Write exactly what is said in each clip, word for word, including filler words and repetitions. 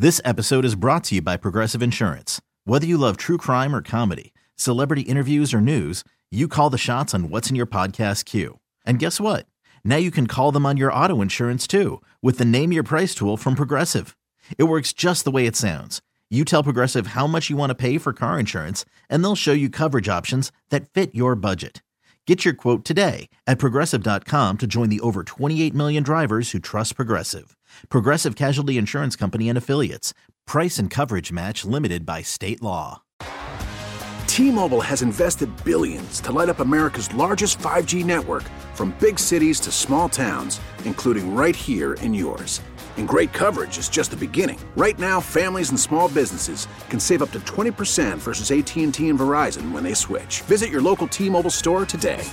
This episode is brought to you by Progressive Insurance. Whether you love true crime or comedy, celebrity interviews or news, you call the shots on what's in your podcast queue. And guess what? Now you can call them on your auto insurance too with the Name Your Price tool from Progressive. It works just the way it sounds. You tell Progressive how much you want to pay for car insurance, and they'll show you coverage options that fit your budget. Get your quote today at Progressive dot com to join the over twenty-eight million drivers who trust Progressive. Progressive Casualty Insurance Company and Affiliates. Price and coverage match limited by state law. T-Mobile has invested billions to light up America's largest five G network, from big cities to small towns, including right here in yours. And great coverage is just the beginning. Right now, families and small businesses can save up to twenty percent versus A T and T and Verizon when they switch. Visit your local T-Mobile store today.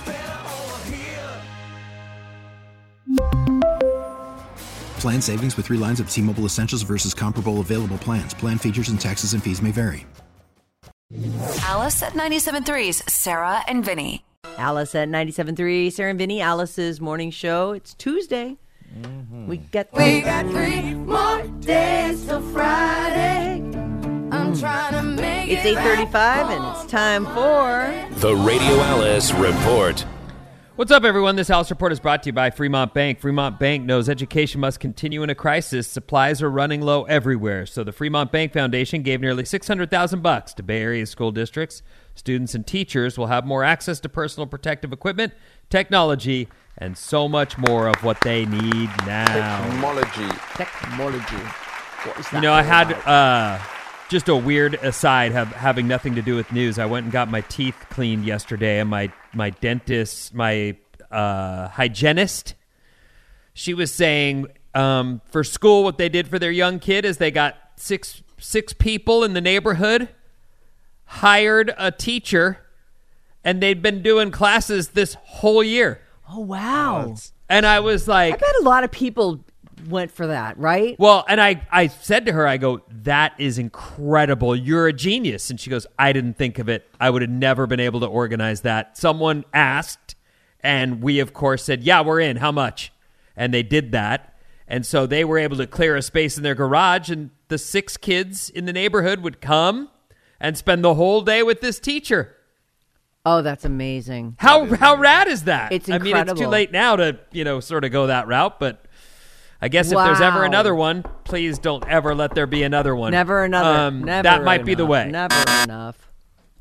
Plan savings with three lines of T-Mobile Essentials versus comparable available plans. Plan features and taxes and fees may vary. Alice at ninety-seven point three's Sarah and Vinny. Alice at ninety-seven point three, Sarah and Vinny, Alice's morning show. It's Tuesday. Mm-hmm. We got three, we got three more days till Friday. I'm trying to make it's eight thirty-five and it's time for the Radio Alice Report. What's up, everyone? This Alice Report is brought to you by Fremont Bank. Fremont Bank knows education must continue in a crisis. Supplies are running low everywhere, so the Fremont Bank Foundation gave nearly six hundred thousand bucks to Bay Area school districts. Students and teachers will have more access to personal protective equipment, technology, and so much more of what they need now. Technology. Technology. What is that? You know, I had uh, just a weird aside have, having nothing to do with news. I went and got my teeth cleaned yesterday, and my, my dentist, my uh, hygienist, she was saying um, for school what they did for their young kid is they got six six people in the neighborhood, hired a teacher, and they'd been doing classes this whole year. Oh, wow. Oh, and I was like... I bet a lot of people went for that, right? Well, and I, I said to her, I go, that is incredible. You're a genius. And she goes, I didn't think of it. I would have never been able to organize that. Someone asked, and we, of course, said, yeah, we're in. How much? And they did that. And so they were able to clear a space in their garage, and the six kids in the neighborhood would come and spend the whole day with this teacher. Oh, that's amazing. How how rad is that? It's incredible. I mean, it's too late now to, you know, sort of go that route, but I guess wow. if there's ever another one, please don't ever let there be another one. Never another. Um, Never that might enough. be the way. Never enough.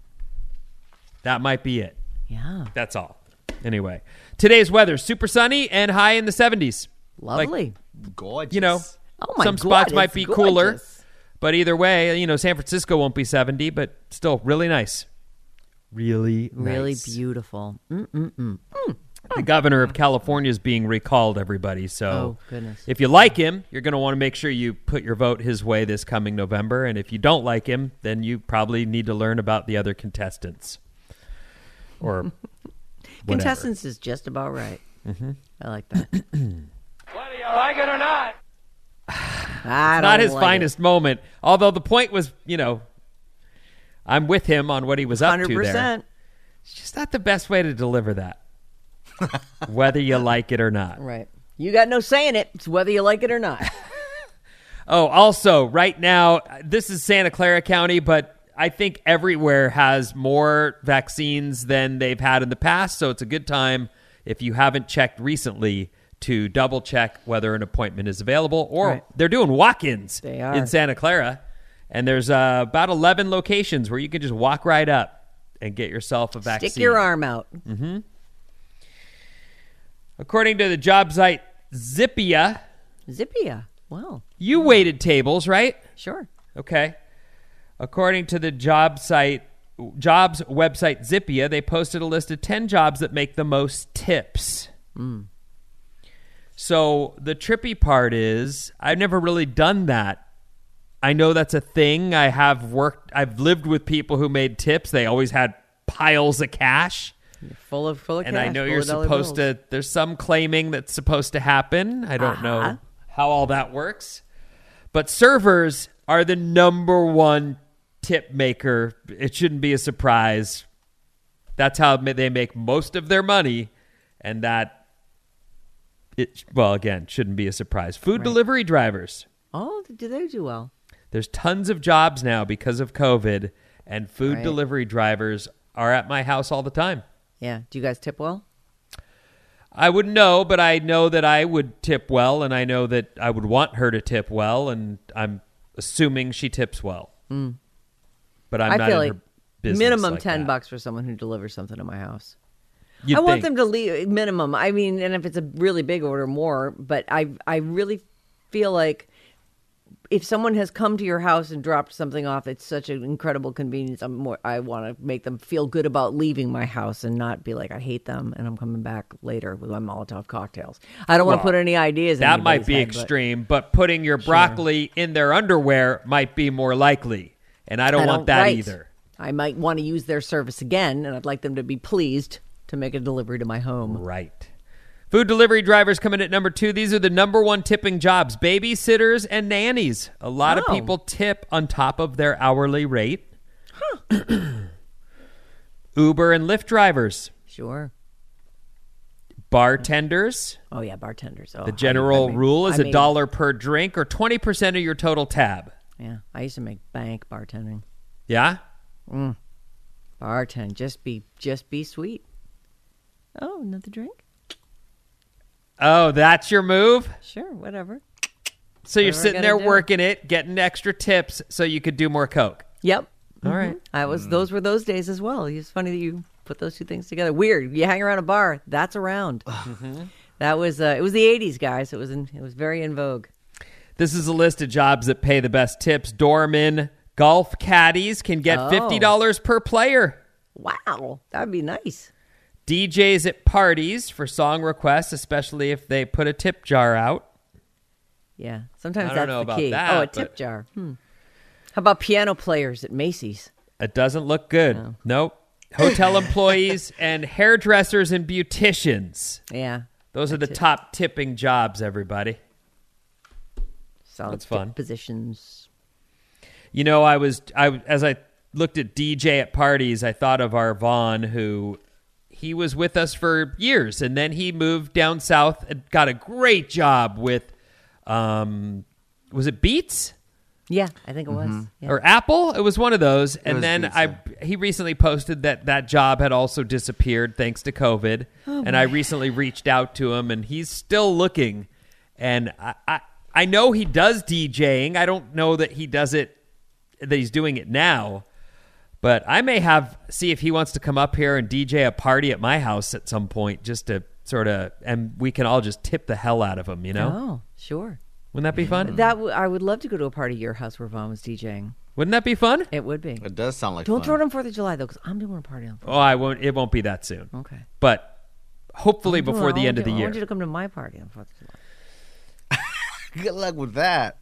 That might be it. Yeah. That's all. Anyway, today's weather, super sunny and high in the seventies. Lovely. Like, gorgeous. You know, oh my some God, spots might be gorgeous. cooler, but either way, you know, San Francisco won't be seventy, but still really nice. Really, really nice. Beautiful. Mm-mm-mm. Mm. The governor of California is being recalled, everybody. So oh, goodness. If you like him, you're going to want to make sure you put your vote his way this coming November. And if you don't like him, then you probably need to learn about the other contestants. Or contestants is just about right. Mm-hmm. I like that. Whether you like it or not. I it's not his like finest it. moment. Although the point was, you know, I'm with him on what he was up one hundred percent. to there. It's just not the best way to deliver that. Whether you like it or not. Right. You got no say in it. It's whether you like it or not. Oh, also, right now, this is Santa Clara County, but I think everywhere has more vaccines than they've had in the past, so it's a good time, if you haven't checked recently, to double check whether an appointment is available. Or right. They're doing walk-ins they are. in Santa Clara. And there's uh, about eleven locations where you can just walk right up and get yourself a vaccine. Stick your arm out. Mm-hmm. According to the job site Zippia. Zippia. Wow. You waited tables, right? Sure. Okay. According to the job site, jobs website Zippia, they posted a list of ten jobs that make the most tips. Mm. So the trippy part is I've never really done that. I know that's a thing. I have worked, I've lived with people who made tips. They always had piles of cash. You're full of full of and cash. And I know you're supposed to, there's some claiming that's supposed to happen. I don't uh-huh. know how all that works. But servers are the number one tip maker. It shouldn't be a surprise. That's how they make most of their money. And that, it well, again, shouldn't be a surprise. Food right. delivery drivers. Oh, do they do well? There's tons of jobs now because of COVID, and food Right. delivery drivers are at my house all the time. Yeah. Do you guys tip well? I wouldn't know, but I know that I would tip well, and I know that I would want her to tip well, and I'm assuming she tips well. Mm. But I'm I not feel in like her business minimum like ten that. bucks for someone who delivers something to my house. You'd I want think. them to leave minimum. I mean, and if it's a really big order, more. But I, I really feel like if someone has come to your house and dropped something off, it's such an incredible convenience. I'm more. I want to make them feel good about leaving my house and not be like, I hate them and I'm coming back later with my Molotov cocktails. I don't want to Well, put any ideas. in That might anybody's be head, but extreme, but putting your broccoli in their underwear might be more likely, and I don't I want don't- that right. either. I might want to use their service again, and I'd like them to be pleased to make a delivery to my home. Right. Food delivery drivers come in at number two. These are the number one tipping jobs, babysitters and nannies. A lot of Oh. people tip on top of their hourly rate. Uber and Lyft drivers, Sure. bartenders. Oh yeah, bartenders. Oh, The I- general I made- rule is I a made- dollar per drink or twenty percent of your total tab. Yeah, I used to make bank bartending. Yeah? Bartend, just be, just be sweet. Oh, another drink? Oh, that's your move? Sure, whatever. So you're Whatever I sitting there gotta do. working it, getting extra tips so you could do more Coke. Yep. All right. I was. Those were those days as well. It's funny that you put those two things together. Weird. You hang around a bar. That's around. That was. Uh, it was the eighties, guys. It was. In, it was very in vogue. This is a list of jobs that pay the best tips. Doormen, golf caddies can get Oh. fifty dollars per player. Wow, that'd be nice. D Js at parties for song requests, especially if they put a tip jar out. Yeah. Sometimes I don't that's know the about key. that, oh, a tip but- jar. Hmm. How about piano players at Macy's? It doesn't look good. Nope. Hotel employees and hairdressers and beauticians. Yeah. Those are the top tipping jobs, everybody. Solid That's tip fun. positions. You know, I was I as I looked at D J at parties, I thought of our Vaughn, who he was with us for years, and then he moved down south and got a great job with, um, was it Beats Yeah, I think it was. Yeah. or Apple? It was one of those. And was then Beats, I yeah. he recently posted that that job had also disappeared thanks to COVID. Oh, and I recently reached out to him, and he's still looking. And I, I I know he does DJing. I don't know that he does it, that he's doing it now. But I may have, see if he wants to come up here and D J a party at my house at some point, just to sort of, and we can all just tip the hell out of him, you know? Oh, sure. Wouldn't that be fun? That w- I would love to go to a party at your house where Vaughn was DJing. Wouldn't that be fun? It would be. It does sound like Don't fun. throw it on Fourth of July though, because I'm doing a party on. Oh, I won't, it won't be that soon. Okay. But hopefully I want before you- the I end of the want you- I year. want you to come to my party on Fourth of July. Good luck with that.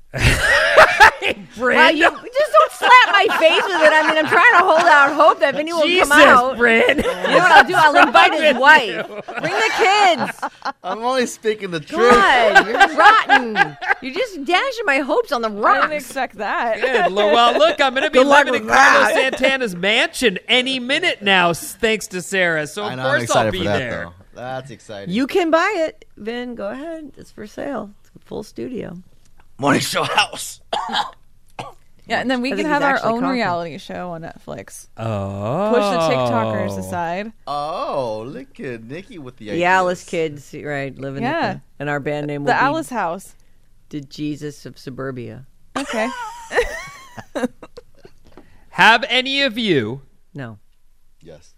Well, you just don't slap my face with it. I mean, I'm trying to hold out hope that Vinny will Jesus, come out. Bryn. You know what I'll do? I'll invite his wife. Bring the kids. I'm only speaking the truth. God, you're rotten. You're just dashing my hopes on the I didn't rocks. expect that. Good. Lo- Well, look, I'm going to be Good luck living in with Carlos that. Santana's mansion any minute now, s- thanks to Sarah. So, of I know, I'm course, excited I'll be for that, there. though. That's exciting. You can buy it, Vin. Go ahead. It's for sale. It's a full studio. Morning Show House. Yeah, and then we I can think have he's our actually own coughing. reality show on Netflix. Oh. Push the TikTokers aside. Oh, look at Nikki with the The ideas. Alice kids, right? Living Yeah. at the, and our band name will The be Alice House. The Jesus of Suburbia. Okay. Have any of you? No. Yes.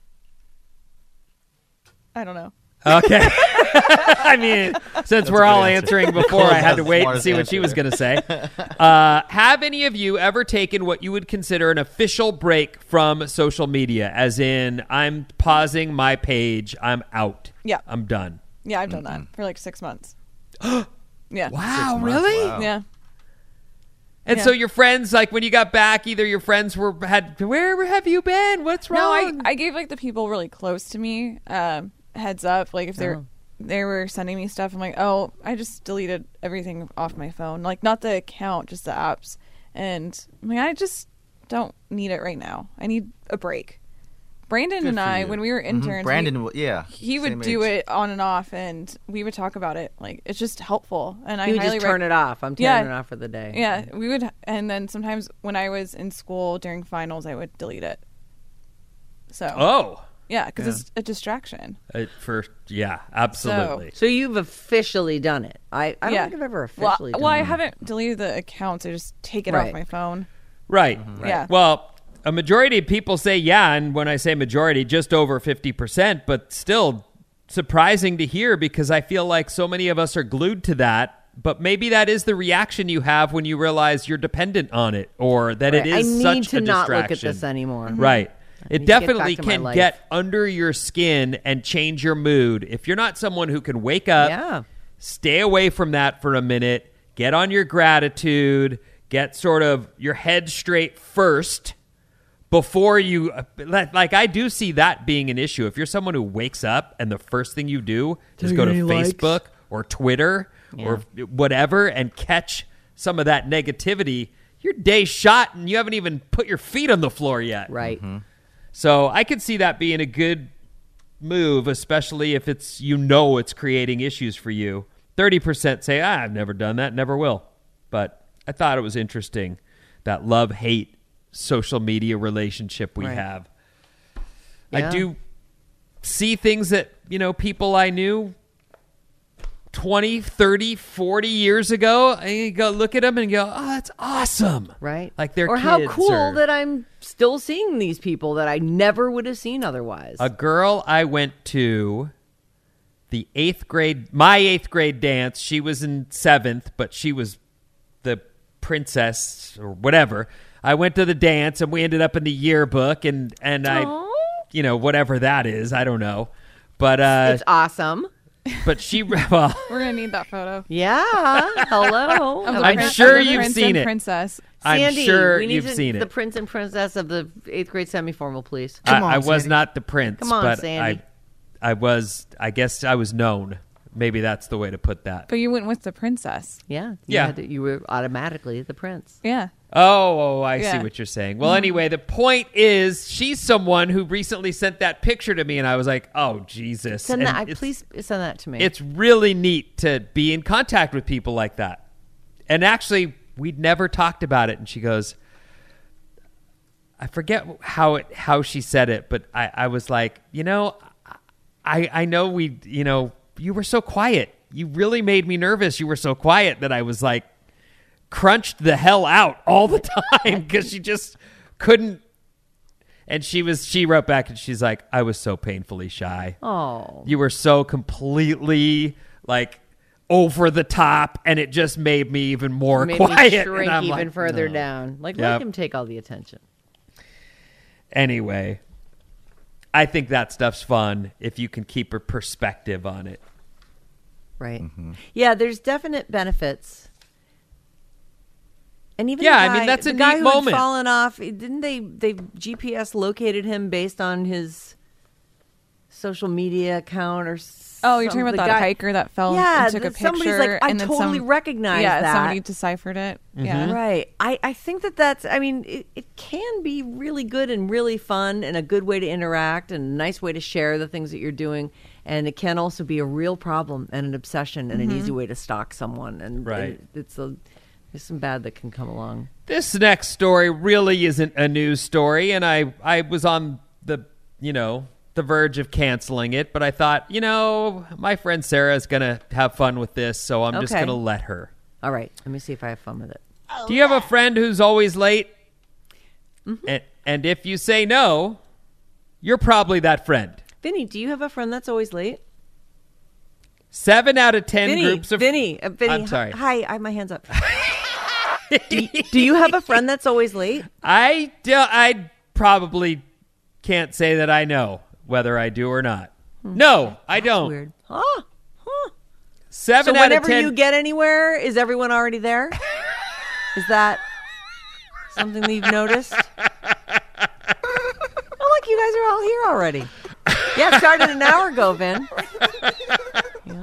I don't know. Okay. I mean, since we're a all good answer. answering before, I had to That's the wait and smartest see what she answer was there. going to say. Uh, have any of you ever taken what you would consider an official break from social media? As in, I'm pausing my page. I'm out. Yeah. I'm done. Yeah, I've done that for like six months. yeah. Wow, months, really? wow. Yeah. And Yeah. so your friends, like when you got back, either your friends were had, where have you been? What's No, I, wrong? I gave like the people really close to me um, heads up. Like if they're Oh. they were sending me stuff, I'm like, oh, I just deleted everything off my phone. Like not the account, just the apps. And I'm like, I just don't need it right now. I need a break. Brandon Good and for I, you. when we were Mhm. interns, Brandon, we- w- yeah, he would same do age. it on and off, and we would talk about it. Like, it's just helpful. And I You would highly just turn rec- it off. I'm Yeah. turning it off for the day. Yeah, we would, and then sometimes when I was in school during finals, I would delete it. So. Oh. Yeah, because Yeah. it's a distraction. Uh, for yeah, absolutely. So you've officially done it. I, I don't yeah. think I've ever well, officially done well, it. I haven't deleted the accounts. I just take it Right. off my phone. Right. Right. Yeah. Well, a majority of people say yeah, and when I say majority, just over fifty percent, but still surprising to hear because I feel like so many of us are glued to that. But maybe that is the reaction you have when you realize you're dependent on it or that Right. it I is need such to a not distraction. look at this anymore. Mhm. Right. I It need to get definitely back to my can life. get under your skin and change your mood. If you're not someone who can wake up, Yeah. stay stay away from that for a minute, get on your gratitude, get sort of your head straight first before you like, like I do see that being an issue. If you're someone who wakes up and the first thing you do is Take go to any likes? Facebook or Twitter or whatever and catch some of that negativity, your day's shot and you haven't even put your feet on the floor yet. Right. So I could see that being a good move, especially if it's, you know, it's creating issues for you. thirty percent say, ah, I've never done that, never will. But I thought it was interesting, that love-hate social media relationship we Right. have. Yeah. I do see things that, you know, people I knew twenty, thirty, forty years ago, and you go look at them and go, oh, that's awesome. Right. Like they're or kids. how cool or- that I'm still seeing these people that I never would have seen otherwise. A girl I went to the eighth grade, my eighth grade dance. She was in seventh, but she was the princess or whatever. I went to the dance and we ended up in the yearbook and, and I, you know, whatever that is. I don't know. But, uh, it's awesome. but she, well, We're gonna need that photo. Yeah. Hello. Of the I'm prin- sure of the you've prince seen and it. Princess. I'm Sandy, sure we need you've to- seen The it. prince and princess of the eighth grade semi-formal, please. I, I was not the prince, Come on, but Sandy. I, I was, I guess I was known. Maybe that's the way to put that. But you went with the princess. Yeah. You Yeah. had to- you were automatically the prince. Yeah. Oh, oh, I see Yeah. what you're saying. Well, anyway, the point is she's someone who recently sent that picture to me, and I was like, oh, Jesus. Send And that. I- it's- Please send that to me. It's really neat to be in contact with people like that. And actually, we'd never talked about it, and she goes, I forget how it how she said it, but I, I was like, you know, I I know we, you know, you were so quiet. You really made me nervous. You were so quiet that I was like, crunched the hell out all the time because she just couldn't. And she was, she wrote back and she's like, I was so painfully shy. Oh. You were so completely like over the top and it just made me even more Made quiet. me And shrink I'm even like, further no. down. Like, Yep. let him take all the attention. Anyway, I think that stuff's fun if you can keep a perspective on it. Right. Yeah, there's definite benefits. And even Yeah, the I mean, guy- that's a the guy neat who had moment. fallen off. Didn't they? They G P S located him based on his social media account or. Oh, you're some- talking about the that guy- hiker that fell Yeah, and took a that somebody's picture. like, I and then totally some, recognize yeah, that. somebody deciphered it. Yeah. Right. I, I think that that's, I mean, it, it can be really good and really fun and a good way to interact and a nice way to share the things that you're doing. And it can also be a real problem and an obsession and Mhm. an easy way to stalk someone. And, Right. and it's a, there's some bad that can come along. This next story really isn't a news story, and I, I was on the, you know, the verge of canceling it, but I thought, you know, my friend Sarah is going to have fun with this, so I'm just Okay. going to let her. All right. Let me see if I have fun with it. Do you have a friend who's always late? Mm-hmm. And, and if you say no, you're probably that friend. Vinny, do you have a friend that's always late? Seven out of ten Vinny, groups of... Vinny, uh, Vinny. I'm sorry. Hi, I have my hands up. do, you, do you have a friend that's always late? I, do, I probably can't say that I know whether I do or not. No, I don't. Weird. Huh? Huh. Seven so out of whenever ten. you get anywhere, is everyone already there? Is that something that you've noticed? Oh, look, you guys are all here already. Yeah, it started an hour ago, Vin. Yeah.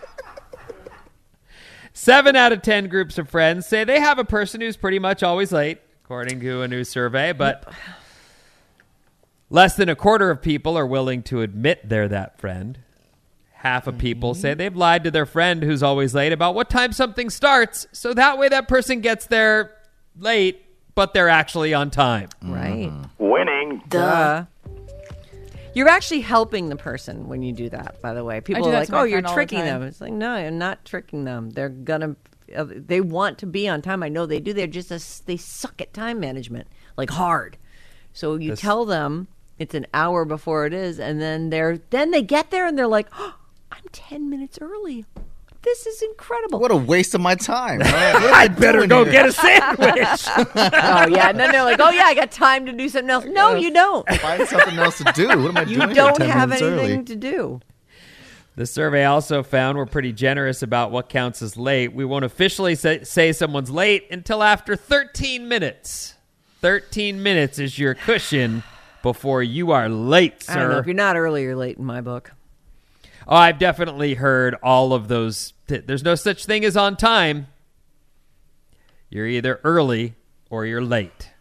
Seven out of ten groups of friends say they have a person who's pretty much always late, according to a new survey. But Less than a quarter of people are willing to admit they're that friend. Half of people say they've lied to their friend who's always late about what time something starts, so that way that person gets there late, but they're actually on time. Right. Winning. Duh. You're actually helping the person when you do that, by the way. People do are that like, to my oh, you're friend all the tricking time. them. It's like, no, you're not tricking them. They're going to, they want to be on time. I know they do. They're just, a, they suck at time management, like hard. So you This- tell them it's an hour before it is, and then they're, then they get there and they're like, oh, I'm ten minutes early. This is incredible. What a waste of my time. I'd better go get a sandwich. Oh, yeah. And then they're like, oh, yeah, I got time to do something else. No, you don't. Find something else to do. What am I You doing? don't here ten have minutes anything early? to do. The survey also found we're pretty generous about what counts as late. We won't officially say, say someone's late until after thirteen minutes. thirteen minutes is your cushion before you are late, sir. I don't know. If you're not early, you're late in my book. Oh, I've definitely heard all of those. T- There's no such thing as on time. You're either early or you're late.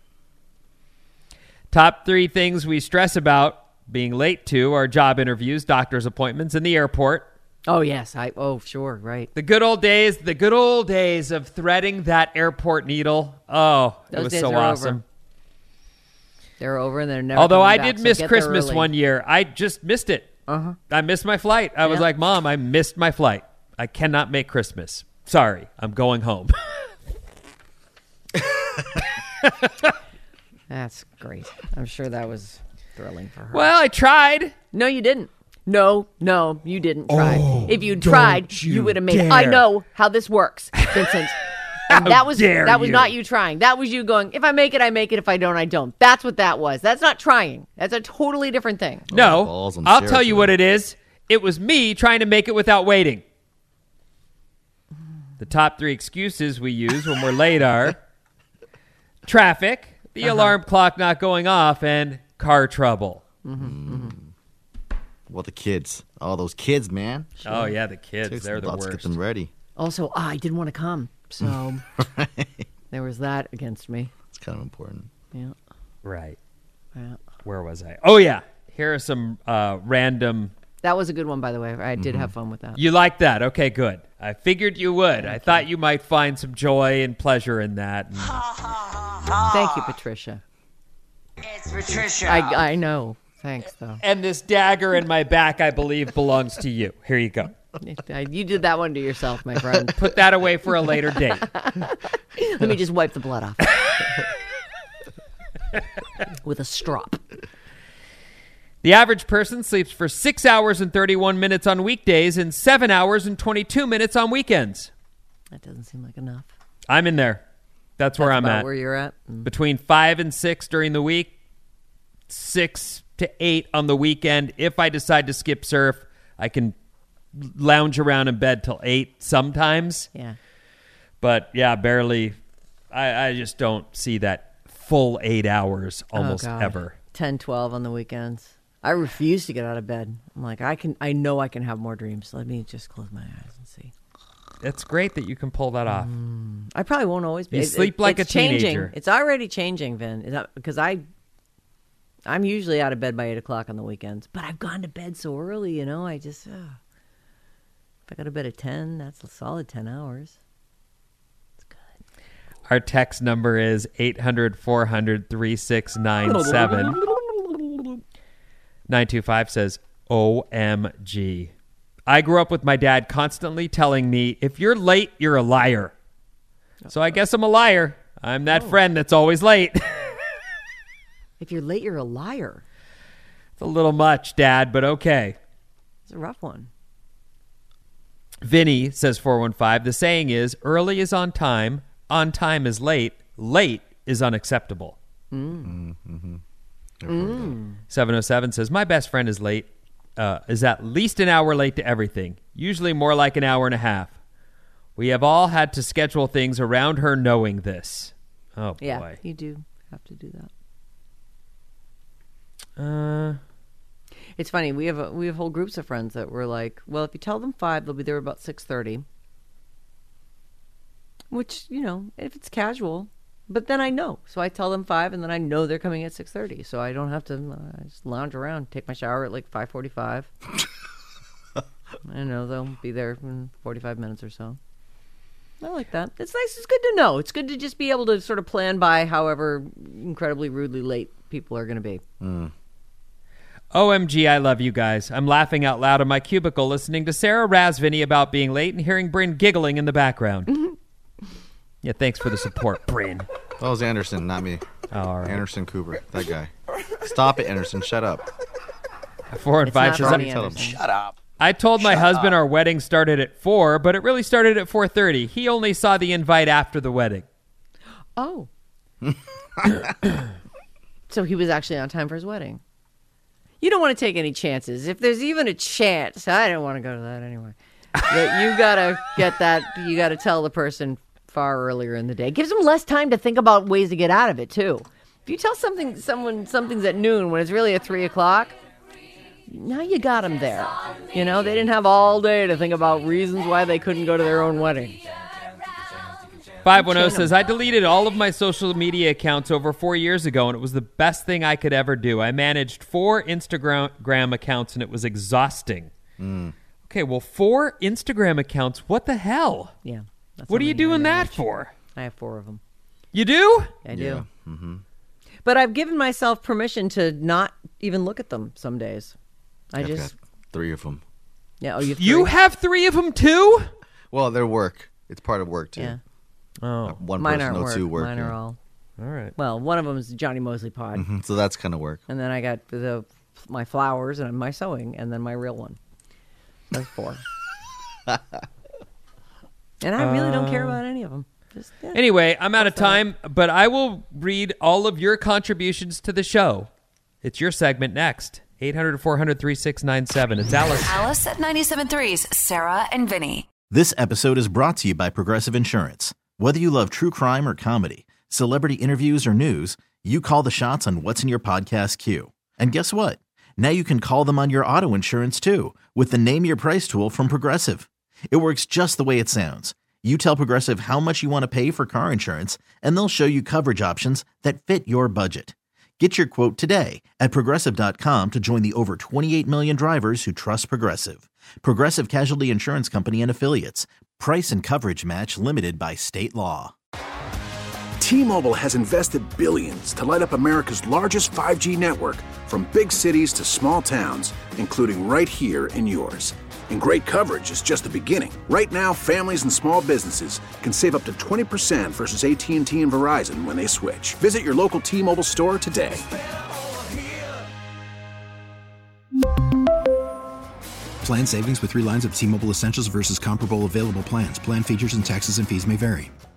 Top three things we stress about being late to are job interviews, doctor's appointments, and the airport. Oh, yes. I. Oh, sure. Right. The good old days, the good old days of threading that airport needle. Oh, Those it was days so are awesome. over. They're over and they're never Although coming I back, did so miss get there Christmas early. one year. I just missed it. Uh-huh. I missed my flight. I was Yeah. like, Mom, I missed my flight. I cannot make Christmas. Sorry, I'm going home. That's great. I'm sure that was thrilling for her. Well, I tried. No, you didn't. No, no, you didn't try. Oh, if you tried, you, you would have made. I dare. know how this works, Vincent. And How that was dare that was you. not you trying. That was you going. If I make it, I make it. If I don't, I don't. That's what that was. That's not trying. That's a totally different thing. No, balls on I'll Sarah tell you for what that. it is. It was me trying to make it without waiting. The top three excuses we use when we're late are traffic, the Uh-huh. alarm clock not going off, and car trouble. Well, the kids. Oh, those kids, man. Oh, yeah, the kids. Takes They're a the lot to get worst. them ready. Also, ah, I didn't want to come, so there was that against me. It's kind of important. Yeah, Right. yeah. Where was I? Oh, yeah. Here are some uh, random... That was a good one, by the way. I did have fun with that. You like that? Okay, good. I figured you would. I thought you might find some joy and pleasure in that. And Thank you, Patricia. It's Patricia. I I know. Thanks, though. and this dagger in my back, I believe, belongs to you. Here you go. You did that one to yourself, my friend. Put that away for a later date. Let me just wipe the blood off with a strop. The average person sleeps for six hours and thirty-one minutes on weekdays and seven hours and twenty-two minutes on weekends. That doesn't seem like enough. I'm in there. That's where That's I'm about at. where you're at. Mm. Between five and six during the week, six to eight on the weekend. If I decide to skip surf, I can lounge around in bed till eight sometimes. Yeah. But yeah, barely. I, I just don't see that full eight hours almost Oh, God. ever. ten, twelve on the weekends. I refuse to get out of bed. I'm like, I can. I know I can have more dreams. Let me just close my eyes and see. It's great that you can pull that off. I probably won't always be. You It- sleep it- like it's a changing. teenager. It's already changing, Vin. Because I, I'm usually out of bed by eight o'clock on the weekends. But I've gone to bed so early. You know, I just. Uh, if I go to bed at ten, that's a solid ten hours. Our text number is eight hundred, four hundred, three six nine seven. nine two five says, O M G. I grew up with my dad constantly telling me, if you're late, you're a liar. So I guess I'm a liar. I'm that friend that's always late. If you're late, you're a liar. It's a little much, Dad, but okay. It's a rough one. Vinny says four one five, the saying is, early is on time, on time is late, late is unacceptable. Mm. Mm-hmm. seven oh seven says, my best friend is late, uh, is at least an hour late to everything, usually more like an hour and a half. We have all had to schedule things around her knowing this. Oh, boy. Yeah, you do have to do that. Uh, It's funny. We have a, we have whole groups of friends that were like, well, if you tell them five, they'll be there about six thirty. Which, you know, if it's casual, But then I know. So I tell them five, and then I know they're coming at six thirty. So I don't have to uh, just lounge around, take my shower at like five forty-five. I know they'll be there in forty-five minutes or so. I like that. It's nice. It's good to know. It's good to just be able to sort of plan by however incredibly rudely late people are going to be. Mm. O M G, I love you guys. I'm laughing out loud in my cubicle listening to Sarah razz Vinny about being late and hearing Bryn giggling in the background. Yeah, thanks for the support, Bryn. That was Anderson, not me. Oh, all right. Anderson Cooper, that guy. Stop it, Anderson. Shut up. Four and It's five not says, Ronnie Tell him. Anderson. Shut up. I told my Shut husband up. our wedding started at four, but it really started at four thirty. He only saw the invite after the wedding. Oh. So he was actually on time for his wedding. You don't want to take any chances. If there's even a chance, I don't want to go to that anyway. That you got to get that, you got to tell the person far earlier in the day. It gives them less time to think about ways to get out of it, too. If you tell something, someone something's at noon when it's really at three o'clock, now you got them there. You know, they didn't have all day to think about reasons why they couldn't go to their own wedding. five one zero says, I deleted all of my social media accounts over four years ago, and it was the best thing I could ever do. I managed four Instagram accounts, and it was exhausting. Mm. Okay, well, four Instagram accounts. What the hell? Yeah. That's What are you something I doing that manage. for? I have four of them. You do? I do. Yeah. Mm-hmm. But I've given myself permission to not even look at them some days. I I've just... got three of them. Yeah, oh, you have You three? have three of them, too? Well, they're work. It's part of work, too. Yeah. Oh. One Mine person, aren't no work. two work. Mine are yeah. all... All right. Well, one of them is Johnny Mosley Pod. Mhm, so that's kind of work. And then I got the my flowers and my sewing and then my real one. That's four. And I really don't care about any of them. Just, yeah. Anyway, I'm out of time, but I will read all of your contributions to the show. It's your segment next. eight hundred, four hundred, thirty-six ninety-seven. It's Alice. Alice at ninety-seven point three's Sarah and Vinny. This episode is brought to you by Progressive Insurance. Whether you love true crime or comedy, celebrity interviews or news, you call the shots on what's in your podcast queue. And guess what? Now you can call them on your auto insurance too with the Name Your Price tool from Progressive. It works just the way it sounds. You tell Progressive how much you want to pay for car insurance, and they'll show you coverage options that fit your budget. Get your quote today at Progressive dot com to join the over twenty-eight million drivers who trust Progressive. Progressive Casualty Insurance Company and Affiliates. Price and coverage match limited by state law. T-Mobile has invested billions to light up America's largest five G network, from big cities to small towns, including right here in yours. And great coverage is just the beginning. Right now, families and small businesses can save up to twenty percent versus A T and T and Verizon when they switch. Visit your local T-Mobile store today. Plan savings with three lines of T-Mobile Essentials versus comparable available plans. Plan features and taxes and fees may vary.